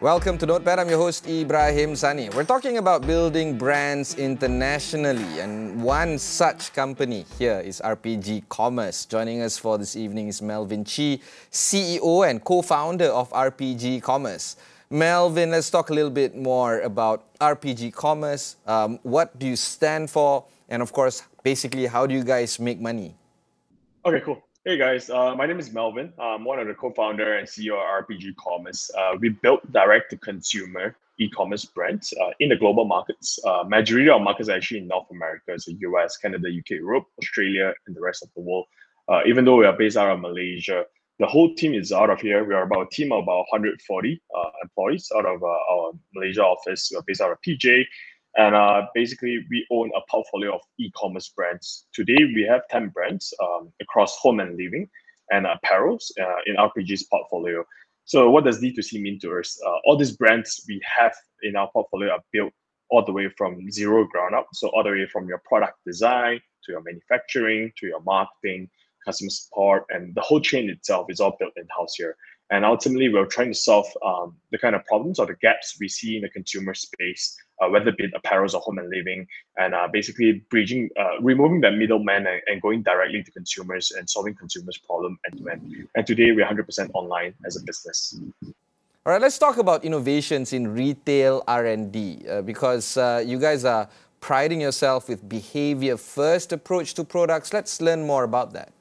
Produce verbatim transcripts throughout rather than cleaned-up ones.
Welcome to Notepad. I'm your host, Ibrahim Sani. We're talking about building brands internationally, and one such company here is R P G Commerce. Joining us for this evening is Melvin Chee, C E O and co-founder of R P G Commerce. Melvin, let's talk a little bit more about R P G Commerce. Um, what do you stand for? And of course, basically, how do you guys make money? Okay, cool. Hey guys, uh, my name is Melvin. I'm one of the co-founder and C E O of R P G Commerce. Uh, we built direct-to-consumer e-commerce brands uh, in the global markets. Uh, majority of markets are actually in North America, so U S, Canada, U K, Europe, Australia, and the rest of the world. Uh, even though we are based out of Malaysia, the whole team is out of here. We are about a team of about one hundred forty uh, employees out of uh, our Malaysia office. We are based out of P J. And uh, basically, we own a portfolio of e-commerce brands. Today, we have ten brands um, across home and living and apparels uh, in R P G's portfolio. So what does D two C mean to us? Uh, all these brands we have in our portfolio are built all the way from zero ground up. So all the way from your product design to your manufacturing, to your marketing, customer support, and the whole chain itself is all built in-house here. And ultimately, we're trying to solve um, the kind of problems or the gaps we see in the consumer space, uh, whether it be apparels or home and living, and uh, basically bridging, uh, removing that middleman and, and going directly to consumers and solving consumers' problem end to end. And today, we're one hundred percent online as a business. All right, let's talk about innovations in retail R and D uh, because uh, you guys are priding yourself with behavior-first approach to products. Let's learn more about that.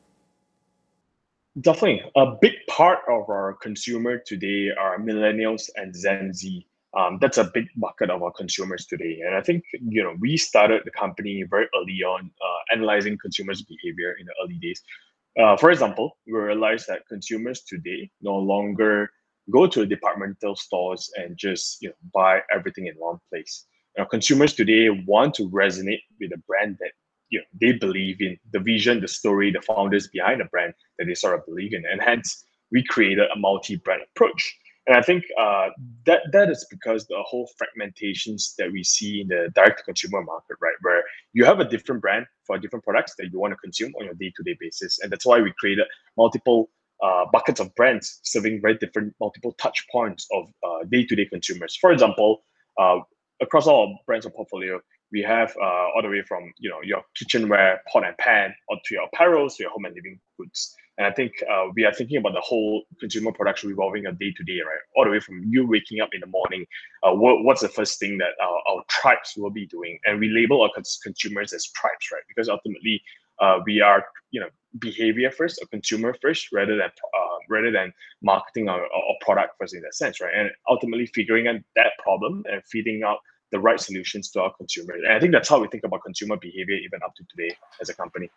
Definitely. A big part of our consumer today are millennials and Gen Z. Um, that's a big bucket of our consumers today. And I think, you know, we started the company very early on, uh, analyzing consumers' behavior in the early days. Uh, for example, we realized that consumers today no longer go to departmental stores and just, you know, buy everything in one place. You know, consumers today want to resonate with a brand that, you know, they believe in, the vision, the story, the founders behind the brand that they sort of believe in, and hence we created a multi-brand approach. And I think uh, that that is because the whole fragmentations that we see in the direct-to-consumer market, right, where you have a different brand for different products that you want to consume on your day-to-day basis, and that's why we created multiple uh, buckets of brands serving very different multiple touch points of uh, day-to-day consumers. For example, uh, across all our brands or portfolio, we have uh, all the way from, you know, your kitchenware, pot and pan, or to your apparel, to your home and living goods. And I think uh, we are thinking about the whole consumer production revolving on day to day, right? All the way from you waking up in the morning, uh, what, what's the first thing that our, our tribes will be doing? And we label our cons- consumers as tribes, right? Because ultimately, uh, we are, you know, behavior first or consumer first, rather than uh, rather than marketing or, or product first in that sense, right? And ultimately figuring out that problem and feeding out the right solutions to our consumers. And I think that's how we think about consumer behavior even up to today as a company.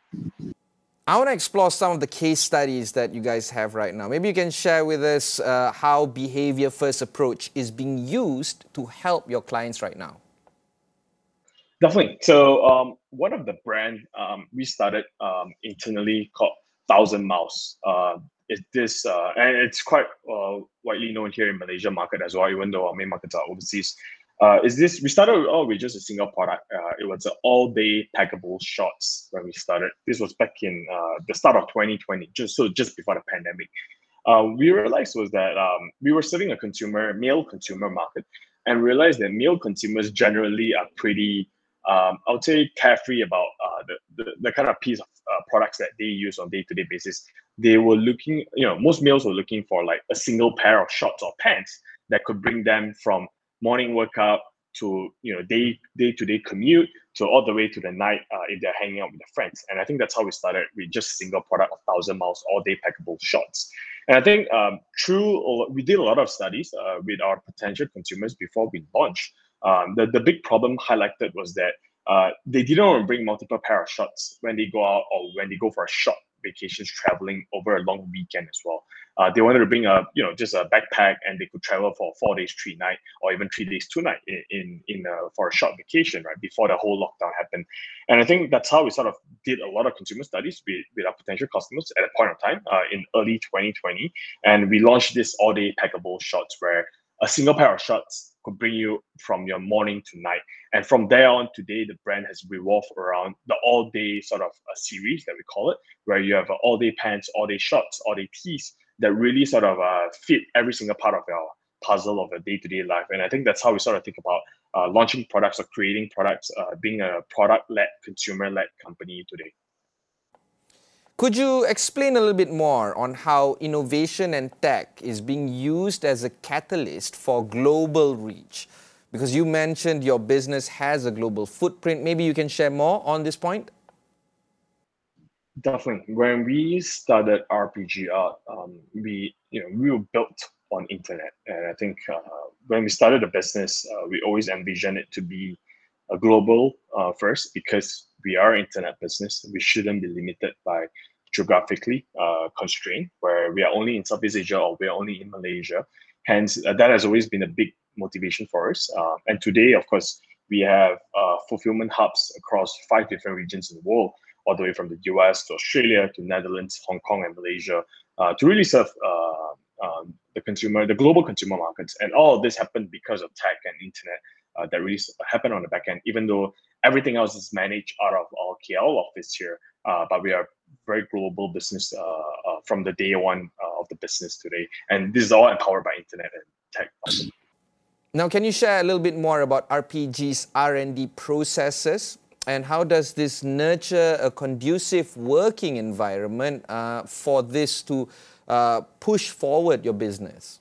I want to explore some of the case studies that you guys have right now. Maybe you can share with us uh, how behavior-first approach is being used to help your clients right now. Definitely. So um, one of the brand um, we started um, internally called Thousand Miles. Uh, it this uh, and it's quite uh, widely known here in Malaysia market as well, even though our main markets are overseas. Uh, is this we started with, oh, with just a single product. Uh, it was an all-day packable shorts when we started. This was back in uh, the start of twenty twenty, just so just before the pandemic. Uh, we realized was that um, we were serving a consumer, male consumer market, and realized that male consumers generally are pretty, um, I would say, carefree about uh, the, the the kind of piece of uh, products that they use on day-to-day basis. They were looking, you know, most males were looking for like a single pair of shorts or pants that could bring them from morning workout to, you know, day day to day commute to all the way to the night uh, if they're hanging out with their friends. And I think that's how we started with just single product of Thousand Miles all day packable shorts. And I think um, through we did a lot of studies uh, with our potential consumers before we launched. Um, the the big problem highlighted was that uh, they didn't want to bring multiple pair of shorts when they go out or when they go for a short vacations traveling over a long weekend as well. Uh, they wanted to bring a, you know, just a backpack and they could travel for four days, three night, or even three days, two night in in, in uh, for a short vacation, right, before the whole lockdown happened. And I think that's how we sort of did a lot of consumer studies with, with our potential customers at a point of time uh, in early twenty twenty, and we launched this all day packable shorts where a single pair of shorts could bring you from your morning to night. And from there on, today, the brand has revolved around the all day sort of a series that we call it, where you have all day pants, all day shorts, all day tees that really sort of uh, fit every single part of your puzzle of a day-to-day life. And I think that's how we sort of think about uh, launching products or creating products, uh, being a product-led, consumer-led company today. Could you explain a little bit more on how innovation and tech is being used as a catalyst for global reach? Because you mentioned your business has a global footprint. Maybe you can share more on this point? Definitely. When we started R P G out, um, we you know we were built on internet, and I think uh, when we started the business, uh, we always envisioned it to be a global uh, first, because we are an internet business. We shouldn't be limited by geographically uh, constrained, where we are only in Southeast Asia or we are only in Malaysia. Hence, uh, that has always been a big motivation for us. Uh, and today, of course, we have uh, fulfillment hubs across five different regions in the world, all the way from the U S to Australia to Netherlands, Hong Kong, and Malaysia, uh, to really serve uh, um, the consumer, the global consumer markets. And all of this happened because of tech and internet uh, that really happened on the back end, even though everything else is managed out of our K L office here. Uh, but we are very global business uh, uh, from the day one uh, of the business today. And this is all empowered by internet and tech. Now, can you share a little bit more about R P G's R and D processes? And how does this nurture a conducive working environment uh, for this to uh, push forward your business?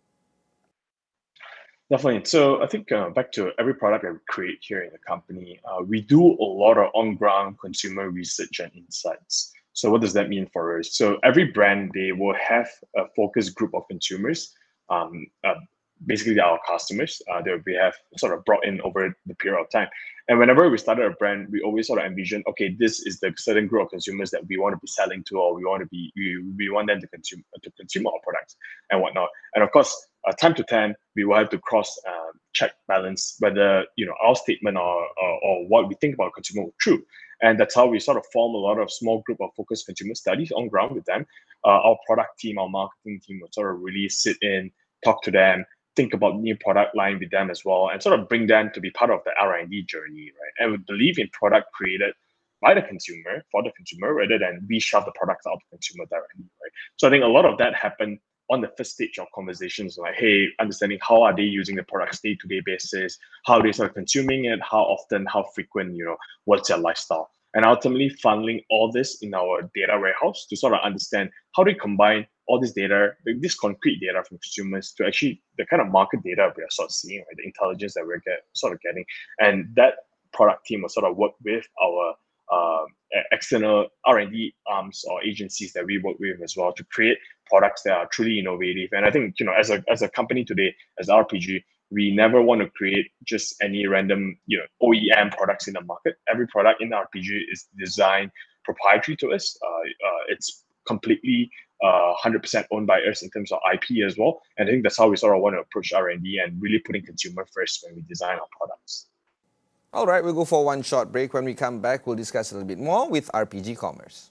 Definitely. So I think uh, back to every product that we create here in the company, uh, we do a lot of on-ground consumer research and insights. So what does that mean for us? So every brand, they will have a focus group of consumers, um, uh, basically our customers uh, that we have sort of brought in over the period of time. And whenever we started a brand, we always sort of envision, okay, this is the certain group of consumers that we want to be selling to, or we want to be, we, we want them to consume to consume our products and whatnot. And of course, uh, time to time, we will have to cross uh, check balance whether you know our statement or, or or what we think about consumer was true. And that's how we sort of form a lot of small group of focused consumer studies on ground with them. Uh, our product team, our marketing team will sort of really sit in, talk to them, think about new product line with them as well, and sort of bring them to be part of the R and D journey, right? And we believe in product created by the consumer, for the consumer, rather than we shove the products out to the consumer directly, right? So I think a lot of that happened on the first stage of conversations, like, hey, understanding how are they using the products day-to-day basis, how they start consuming it, how often, how frequent, you know, what's their lifestyle. And ultimately funneling all this in our data warehouse to sort of understand how they combine all this data, this concrete data from consumers to actually the kind of market data we are sort of seeing, right? The intelligence that we're get, sort of getting. And that product team will sort of work with our uh, external R and D arms or agencies that we work with as well to create products that are truly innovative. And I think, you know, as a, as a company today, as R P G, we never want to create just any random, you know, O E M products in the market. Every product in R P G is designed proprietary to us. Uh, uh, it's completely uh, one hundred percent owned by us in terms of I P as well. And I think that's how we sort of want to approach R and D and really putting consumer first when we design our products. All right, we'll go for one short break. When we come back, we'll discuss a little bit more with R P G Commerce.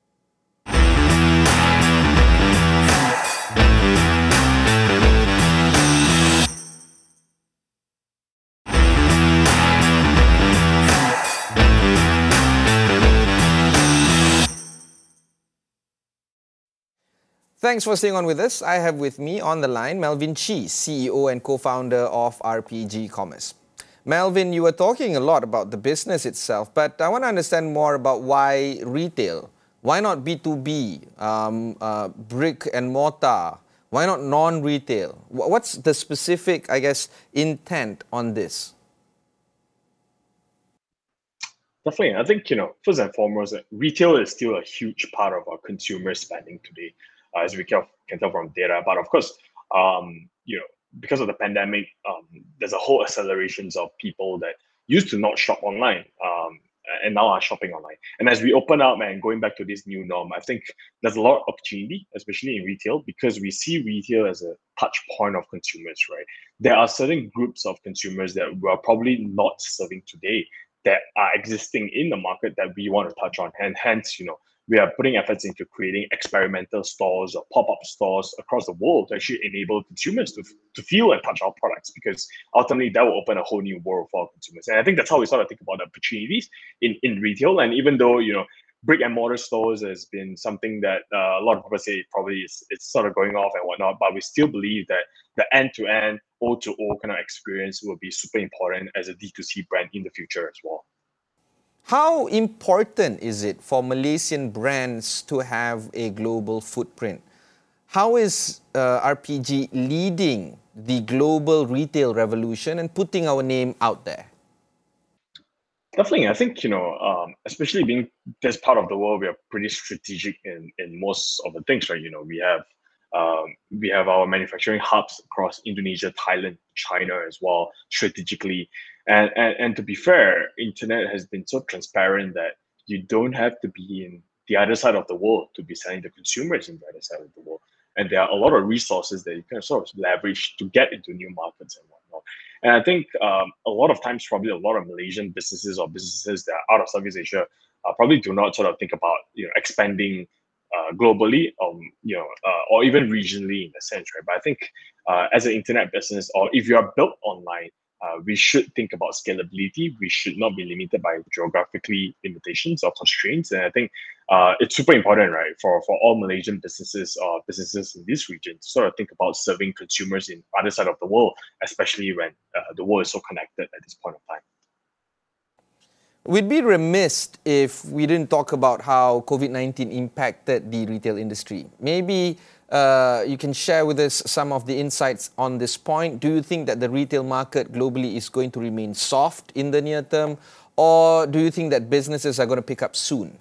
Thanks for staying on with us. I have with me on the line Melvin Chee, C E O and co-founder of R P G Commerce. Melvin, you were talking a lot about the business itself, but I want to understand more about why retail. Why not B two B, um, uh, brick and mortar? Why not non-retail? What's the specific, I guess, intent on this? Definitely. I think, you know, first and foremost, retail is still a huge part of our consumer spending today, uh, as we can, can tell from data. But of course, um, you know, because of the pandemic, um, there's a whole accelerations of people that used to not shop online um, and now are shopping online. And as we open up and going back to this new norm, I think there's a lot of opportunity, especially in retail, because we see retail as a touch point of consumers, right? There are certain groups of consumers that we're probably not serving today that are existing in the market that we want to touch on. And hence, you know, we are putting efforts into creating experimental stores or pop-up stores across the world to actually enable consumers to, to feel and touch our products, because ultimately that will open a whole new world for our consumers. And I think that's how we sort of think about the opportunities in, in retail. And even though, you know, brick and mortar stores has been something that uh, a lot of people say probably is it's sort of going off and whatnot, but we still believe that the end-to-end O to O kind of experience will be super important as a D two C brand in the future as well. How important is it for Malaysian brands to have a global footprint? How is uh, R P G leading the global retail revolution and putting our name out there? Definitely, I think, you know, um, especially being this part of the world, we are pretty strategic in in most of the things, right? You know, we have um, we have our manufacturing hubs across Indonesia, Thailand, China as well, strategically. And, and and to be fair, internet has been so transparent that you don't have to be in the other side of the world to be selling to consumers in the other side of the world. And there are a lot of resources that you can sort of leverage to get into new markets and whatnot. And I think um, a lot of times, probably a lot of Malaysian businesses or businesses that are out of Southeast Asia uh, probably do not sort of think about you know expanding uh, globally, um, you know, uh, or even regionally in a sense, right? But I think uh, as an internet business, or if you are built online, uh, we should think about scalability. We should not be limited by geographically limitations or constraints. And I think uh, it's super important, right, for, for all Malaysian businesses or businesses in this region to sort of think about serving consumers in other side of the world, especially when uh, the world is so connected at this point of time. We'd be remiss if we didn't talk about how COVID nineteen impacted the retail industry. Maybe uh, you can share with us some of the insights on this point. Do you think that the retail market globally is going to remain soft in the near term, or do you think that businesses are going to pick up soon?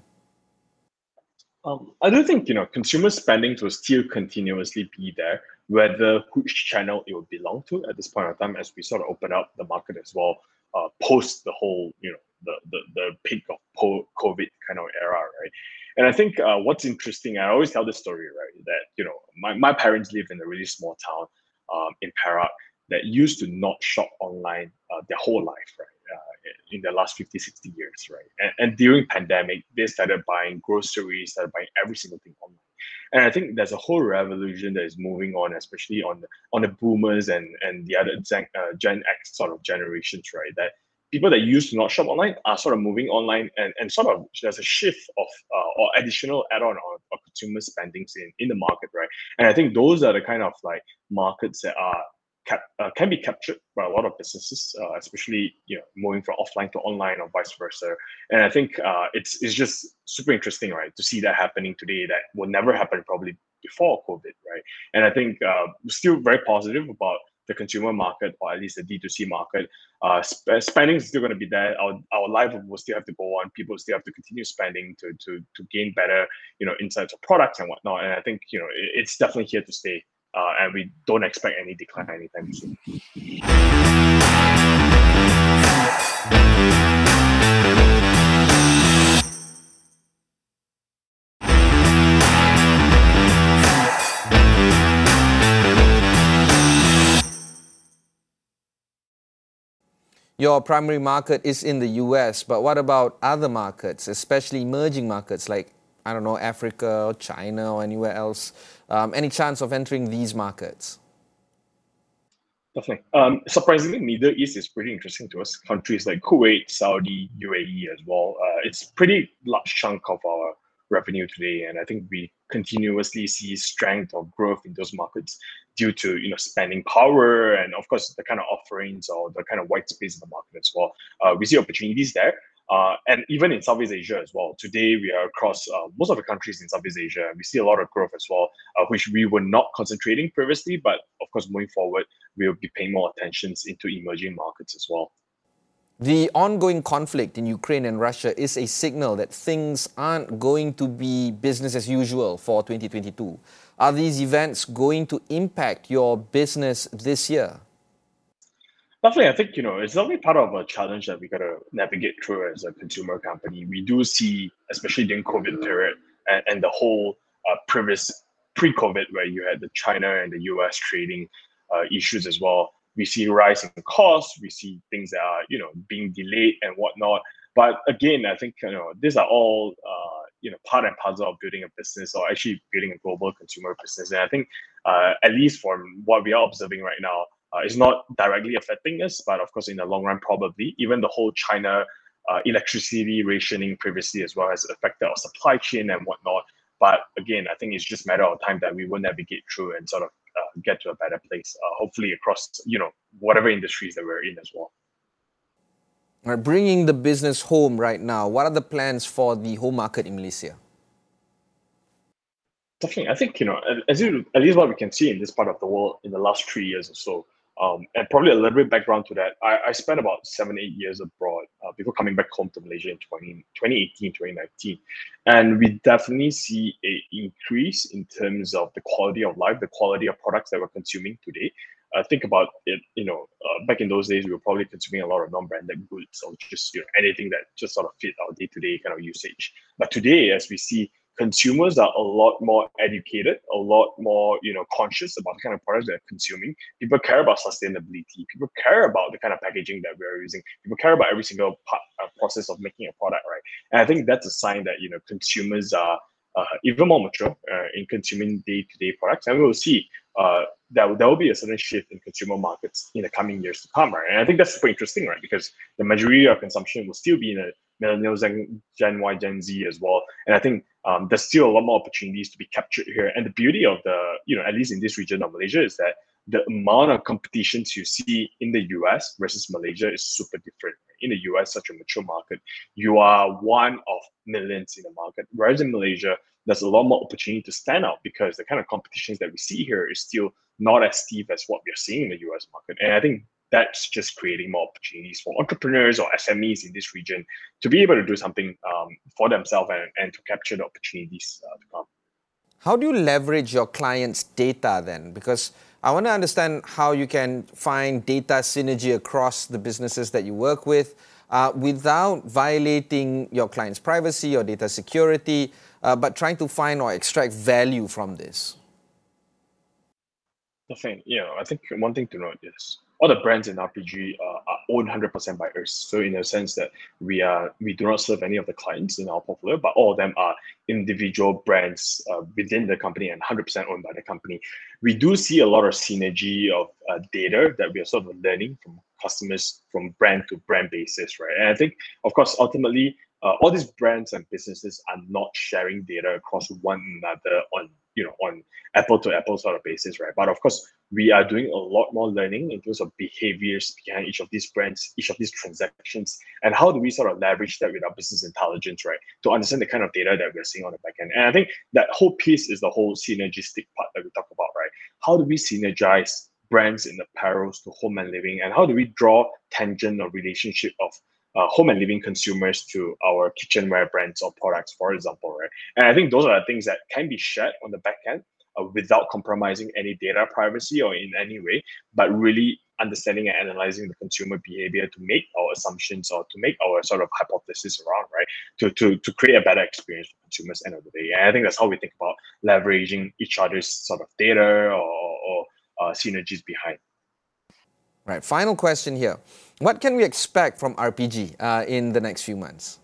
Um, I do think you know consumer spending will still continuously be there, whether which channel it will belong to at this point of time as we sort of open up the market as well, uh, post the whole you know the the, the peak of COVID kind of era, right? And I think uh, what's interesting, I always tell this story, right? That you know my, my parents live in a really small town um, in Perak that used to not shop online uh, their whole life, right? Uh, in the last fifty, sixty years, right? And, and during pandemic, they started buying groceries, started buying every single thing online. And I think there's a whole revolution that is moving on, especially on the, on the boomers and, and the other Gen, uh, Gen X sort of generations, right? That people that used to not shop online are sort of moving online and, and sort of there's a shift of uh, or additional add-on of, of consumer spendings in, in the market, right? And I think those are the kind of like markets that are Cap, uh, can be captured by a lot of businesses, uh, especially you know moving from offline to online or vice versa. And I think uh, it's it's just super interesting, right, to see that happening today. That will never happen probably before COVID, right? And I think uh, we're still very positive about the consumer market, or at least the D two C market. Uh, sp- spending is still going to be there. Our our life will still have to go on. People still have to continue spending to to to gain better you know insights of products and whatnot. And I think you know it, it's definitely here to stay. Uh, and we don't expect any decline anytime soon. Your primary market is in the U S, but what about other markets, especially emerging markets like, I don't know, Africa or China or anywhere else? Um, any chance of entering these markets? Definitely. Um, surprisingly, Middle East is pretty interesting to us. Countries like Kuwait, Saudi, U A E as well. Uh, it's pretty large chunk of our revenue today, and I think we continuously see strength or growth in those markets due to you know spending power and of course the kind of offerings or the kind of white space in the market as well. Uh, we see opportunities there. Uh, and even in Southeast Asia as well. Today, we are across uh, most of the countries in Southeast Asia. We see a lot of growth as well, uh, which we were not concentrating previously. But of course, moving forward, we will be paying more attention into emerging markets as well. The ongoing conflict in Ukraine and Russia is a signal that things aren't going to be business as usual for twenty twenty-two. Are these events going to impact your business this year? Definitely, I think you know it's definitely part of a challenge that we got to navigate through as a consumer company. We do see, especially during COVID period and, and the whole uh, previous pre-COVID, where you had the China and the U S trading uh, issues as well. We see rise in costs. We see things that are you know being delayed and whatnot. But again, I think you know these are all uh, you know part and parcel of building a business or actually building a global consumer business. And I think uh, at least from what we are observing right now. Uh, it's not directly affecting us, but of course, in the long run, probably even the whole China uh, electricity rationing previously as well has affected our supply chain and whatnot. But again, I think it's just a matter of time that we will navigate through and sort of uh, get to a better place, uh, hopefully across, you know, whatever industries that we're in as well. All right, bringing the business home right now, what are the plans for the home market in Malaysia? Definitely, I think, you know, as you, at least what we can see in this part of the world in the last three years or so, um, and probably a little bit background to that, I, I spent about seven, eight years abroad uh, before coming back home to Malaysia in twenty eighteen, twenty nineteen. And we definitely see a increase in terms of the quality of life, the quality of products that we're consuming today. Uh, think about it, you know, uh, back in those days, we were probably consuming a lot of non-branded goods or just, you know, anything that just sort of fit our day-to-day kind of usage. But today, as we see, consumers are a lot more educated, a lot more, you know, conscious about the kind of products they're consuming. People care about sustainability. People care about the kind of packaging that we're using. People care about every single part, uh, process of making a product, right? And I think that's a sign that, you know, consumers are uh, even more mature uh, in consuming day-to-day products. And we will see uh, that there will be a certain shift in consumer markets in the coming years to come, right? And I think that's super interesting, right? Because the majority of consumption will still be in a millennials and Gen Y, Gen Z as well. And I think um, there's still a lot more opportunities to be captured here. And the beauty of the, you know, at least in this region of Malaysia, is that the amount of competitions you see in the U S versus Malaysia is super different. In the U S, such a mature market, you are one of millions in the market. Whereas in Malaysia, there's a lot more opportunity to stand out because the kind of competitions that we see here is still not as steep as what we're seeing in the U S market. And I think that's just creating more opportunities for entrepreneurs or S M Es in this region to be able to do something um, for themselves and, and to capture the opportunities uh, to come. How do you leverage your clients' data then? Because I want to understand how you can find data synergy across the businesses that you work with uh, without violating your clients' privacy or data security, uh, but trying to find or extract value from this. Definitely, you know, I think one thing to note is all the brands in R P G uh, are owned one hundred percent by us. So in a sense that we are we do not serve any of the clients in our portfolio, but all of them are individual brands uh, within the company and one hundred percent owned by the company. We do see a lot of synergy of uh, data that we are sort of learning from customers from brand to brand basis, right? And I think, of course, ultimately, uh, all these brands and businesses are not sharing data across one another on, you know, on apple to apple sort of basis, right? But of course, we are doing a lot more learning in terms of behaviors behind each of these brands, each of these transactions, and how do we sort of leverage that with our business intelligence, right? To understand the kind of data that we're seeing on the back end. And I think that whole piece is the whole synergistic part that we talk about, right? How do we synergize brands in apparels to home and living, and how do we draw tangent or relationship of uh, home and living consumers to our kitchenware brands or products, for example, right? And I think those are the things that can be shared on the back end uh, without compromising any data privacy or in any way, but really understanding and analyzing the consumer behavior to make our assumptions or to make our sort of hypothesis around, right? To, to, to create a better experience for consumers end of the day. And I think that's how we think about leveraging each other's sort of data or, or uh, synergies behind. Right, final question here. What can we expect from R P G uh, in the next few months?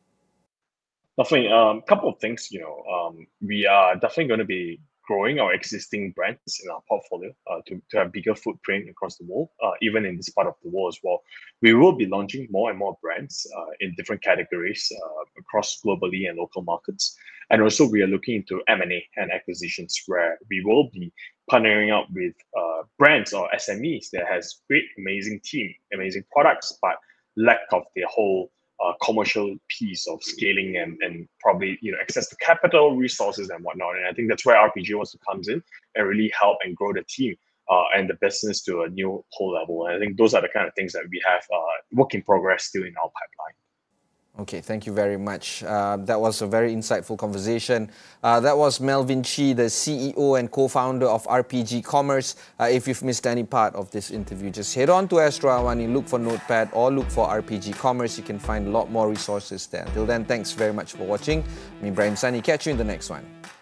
Definitely, a um, couple of things, you know, um, we are definitely going to be growing our existing brands in our portfolio uh, to, to have bigger footprint across the world, uh, even in this part of the world as well. We will be launching more and more brands uh, in different categories uh, across globally and local markets. And also we are looking into M and A and acquisitions where we will be partnering up with uh, brands or S M Es that has great, amazing team, amazing products, but lack of the whole Uh, commercial piece of scaling and, and probably, you know, access to capital, resources and whatnot. And I think that's where R P G also comes in and really help and grow the team uh, and the business to a new whole level. And I think those are the kind of things that we have uh, work in progress still in our pipeline. Okay, thank you very much. Uh, that was a very insightful conversation. Uh, that was Melvin Chee, the C E O and co-founder of R P G Commerce. Uh, if you've missed any part of this interview, just head on to Astro Awani, look for Notepad or look for R P G Commerce. You can find a lot more resources there. Till then, thanks very much for watching. I'm Ibrahim Sani. Catch you in the next one.